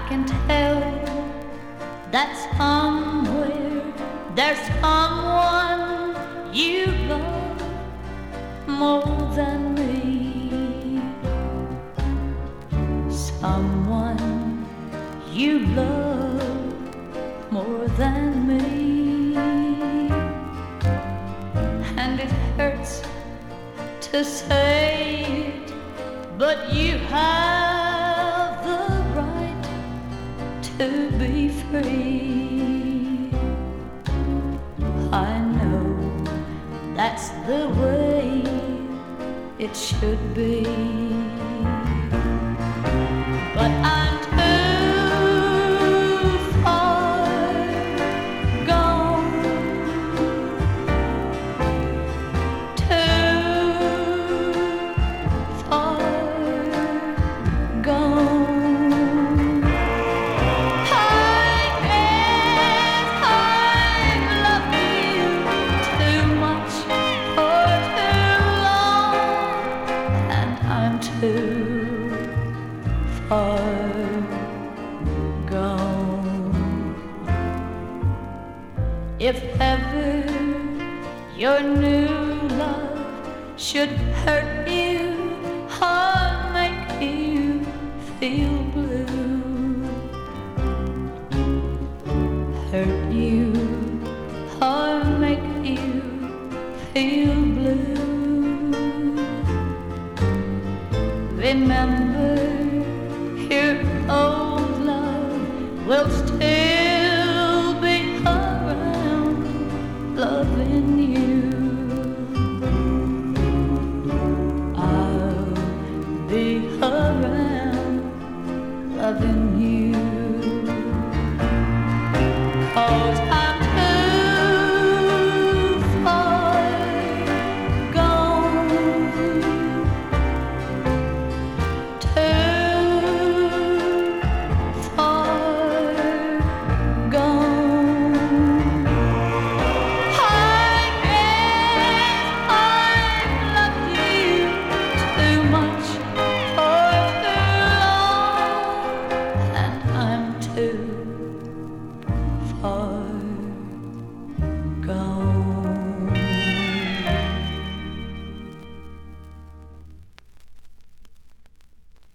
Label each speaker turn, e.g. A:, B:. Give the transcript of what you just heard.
A: can tell that somewhere there's someone you love more than me. Someone you love more than me. And it hurts to say it, but you have the right to be free. I know that's the way it should be, but I'm too far gone, too far gone. I guess I've loved you too much for too long, and I'm too far gone. If ever your new love should hurt you or make you feel blue, hurt you or make you feel blue, remember your old love will still be around, loving you. I'll be around, loving you. 'Cause I'm too far gone, too far gone. I guess I've loved you too much for too long, and I'm too